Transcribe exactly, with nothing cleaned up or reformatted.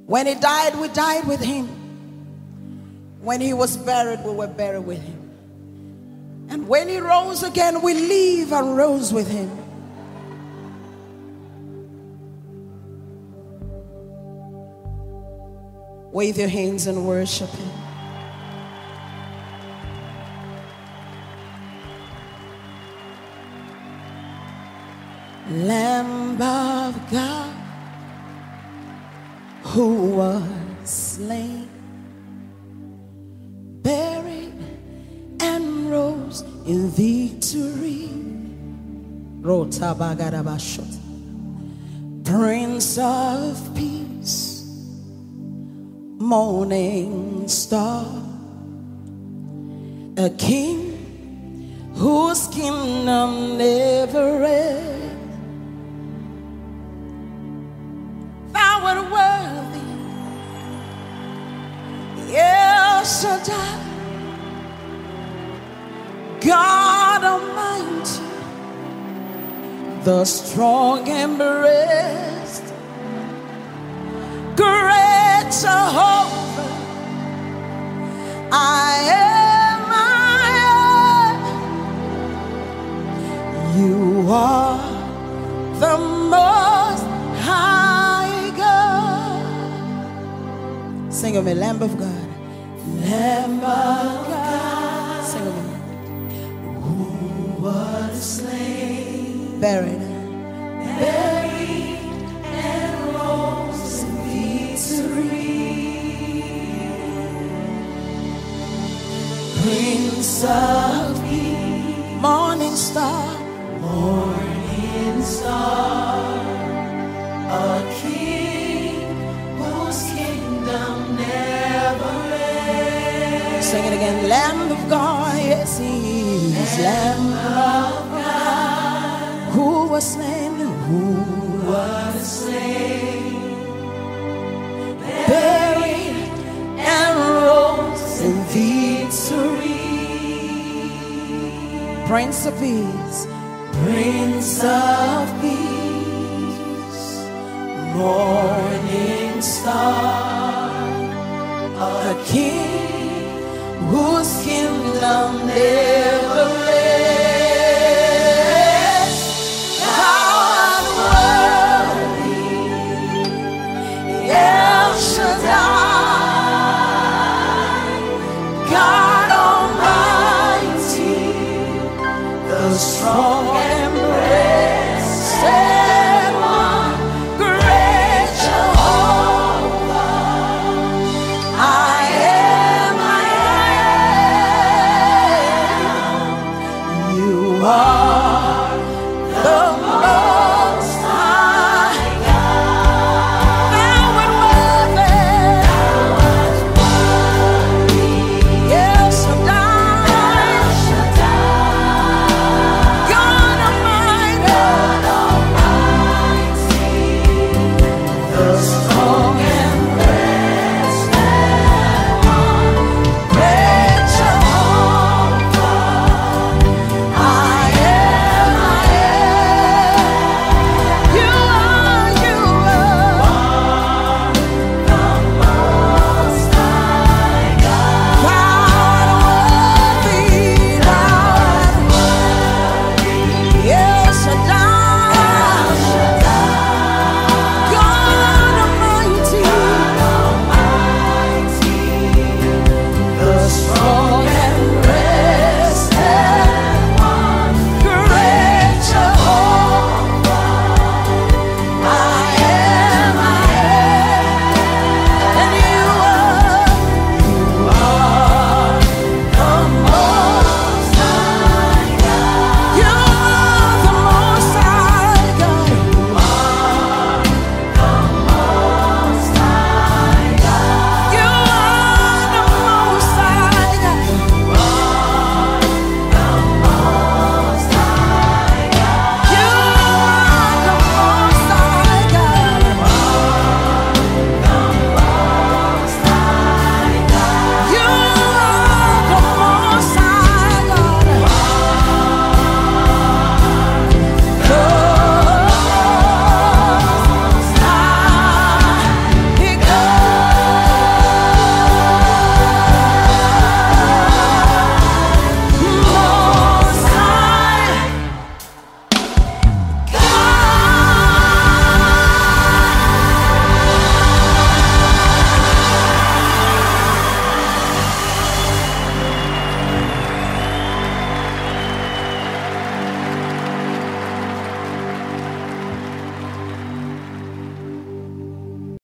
When he died, we died with him. When he was buried, we were buried with him. And when he rose again, we live and rose with him. Wave your hands and worship him. Lamb of God, who was slain, buried, and rose in victory. Prince of Peace, morning star, a king whose kingdom never ends. Thou art worthy, El Shaddai, God Almighty, the strong and breast, great Jehovah, I am, I am. You are the most high God. Sing with me, Lamb of God, Lamb of God. Sing with me. Was slain, buried, buried, and rose in victory. Prince of Peace, morning star, morning star, a king whose kingdom never ends. Sing it again, Lamb of God, yes he is, Lamb of God, who was slain, who was slain, buried, and rose in victory. Prince of Peace, Prince of Peace, morning star, a king whose kingdom never